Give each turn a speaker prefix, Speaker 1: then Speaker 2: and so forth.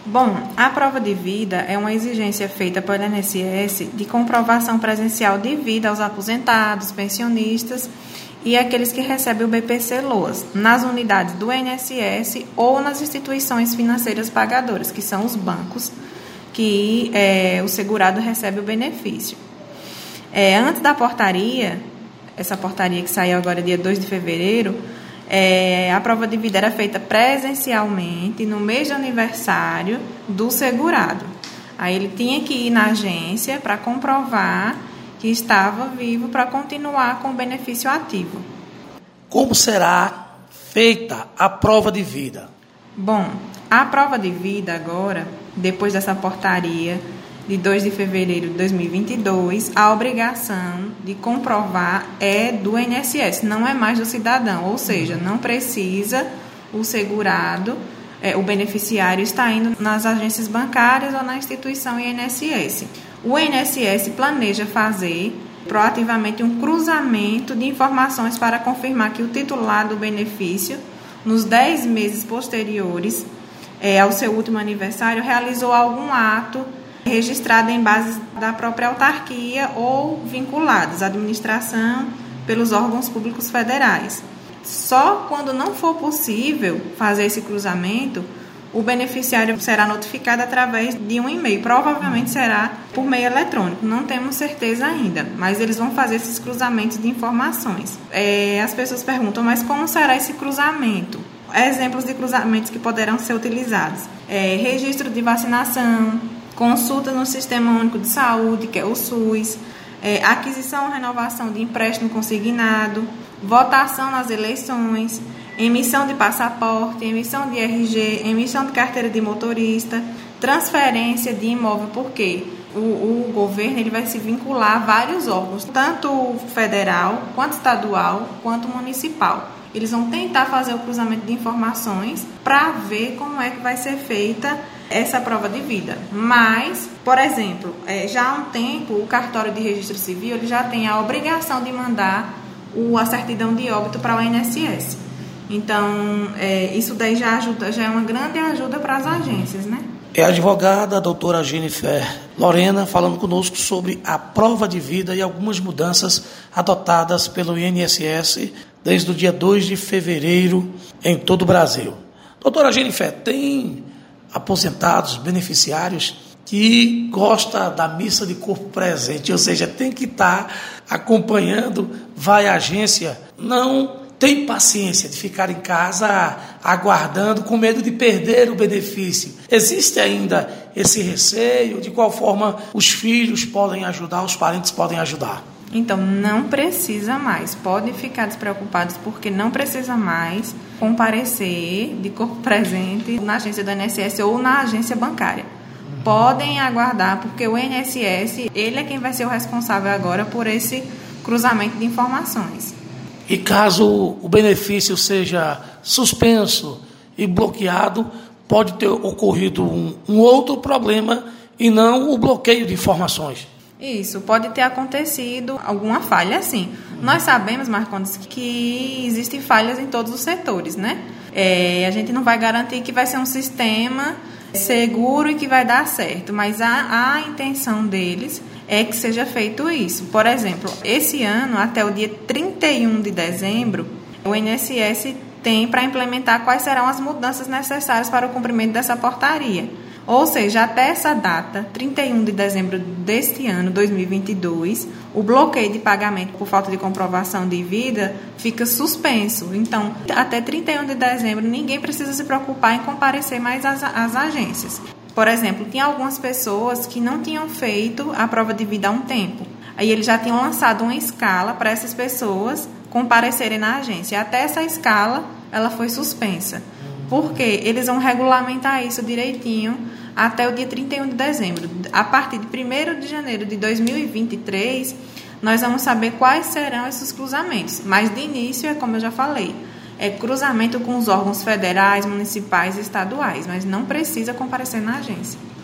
Speaker 1: Bom, a prova de vida é uma exigência feita pelo INSS de comprovação presencial de vida aos aposentados, pensionistas e aqueles que recebem o BPC-LOAS nas unidades do INSS ou nas instituições financeiras pagadoras, que são os bancos que o segurado recebe o benefício. Antes da portaria, essa portaria que saiu agora dia 2 de fevereiro, a prova de vida era feita presencialmente no mês de aniversário do segurado. Aí ele tinha que ir na agência para comprovar que estava vivo para continuar com o benefício ativo.
Speaker 2: Como será feita a prova de vida?
Speaker 1: Bom, a prova de vida agora, depois dessa portaria de 2 de fevereiro de 2022, a obrigação de comprovar é do INSS, não é mais do cidadão, ou seja, não precisa o segurado, o beneficiário estar indo nas agências bancárias ou na instituição INSS. O INSS planeja fazer proativamente um cruzamento de informações para confirmar que o titular do benefício, nos 10 meses posteriores ao seu último aniversário, realizou algum ato registrado em bases da própria autarquia ou vinculados à administração pelos órgãos públicos federais. Só quando não for possível fazer esse cruzamento, o beneficiário será notificado através de um e-mail. Provavelmente será por meio eletrônico, não temos certeza ainda, mas eles vão fazer esses cruzamentos de informações. As pessoas perguntam, mas como será esse cruzamento? Exemplos de cruzamentos que poderão ser utilizados: registro de vacinação, consulta no Sistema Único de Saúde, que é o SUS, aquisição ou renovação de empréstimo consignado, votação nas eleições, emissão de passaporte, emissão de RG, emissão de carteira de motorista, transferência de imóvel, porque o governo ele vai se vincular a vários órgãos, tanto federal, quanto estadual, quanto municipal. Eles vão tentar fazer o cruzamento de informações para ver como é que vai ser feita essa prova de vida. Mas, por exemplo, já há um tempo o cartório de registro civil ele já tem a obrigação de mandar a certidão de óbito para o INSS. Então, isso daí já é uma grande ajuda para as agências, né?
Speaker 2: É a advogada, a doutora Jennifer Lorena, falando conosco sobre a prova de vida e algumas mudanças adotadas pelo INSS desde o dia 2 de fevereiro em todo o Brasil. Doutora Jennifer, tem aposentados, beneficiários que gosta da missa de corpo presente, ou seja, tem que estar acompanhando, vai à agência, não tem paciência de ficar em casa aguardando, com medo de perder o benefício. Existe ainda esse receio? De qual forma os filhos podem ajudar, os parentes podem ajudar?
Speaker 1: Então, não precisa mais. Podem ficar despreocupados porque não precisa mais comparecer de corpo presente na agência do INSS ou na agência bancária. Podem aguardar, porque o INSS, ele é quem vai ser o responsável agora por esse cruzamento de informações.
Speaker 2: E caso o benefício seja suspenso e bloqueado, pode ter ocorrido um outro problema e não o bloqueio de informações.
Speaker 1: Isso, pode ter acontecido alguma falha, sim. Nós sabemos, Marcondes, que existem falhas em todos os setores, né? A gente não vai garantir que vai ser um sistema seguro e que vai dar certo, mas a intenção deles é que seja feito isso. Por exemplo, esse ano, até o dia 31 de dezembro, o INSS tem para implementar quais serão as mudanças necessárias para o cumprimento dessa portaria. Ou seja, até essa data, 31 de dezembro deste ano, 2022, o bloqueio de pagamento por falta de comprovação de vida fica suspenso. Então, até 31 de dezembro, ninguém precisa se preocupar em comparecer mais às agências. Por exemplo, tinha algumas pessoas que não tinham feito a prova de vida há um tempo. Aí eles já tinham lançado uma escala para essas pessoas comparecerem na agência. Até essa escala, ela foi suspensa. Porque eles vão regulamentar isso direitinho até o dia 31 de dezembro. A partir de 1º de janeiro de 2023, nós vamos saber quais serão esses cruzamentos. Mas, de início, como eu já falei, é cruzamento com os órgãos federais, municipais e estaduais, mas não precisa comparecer na agência.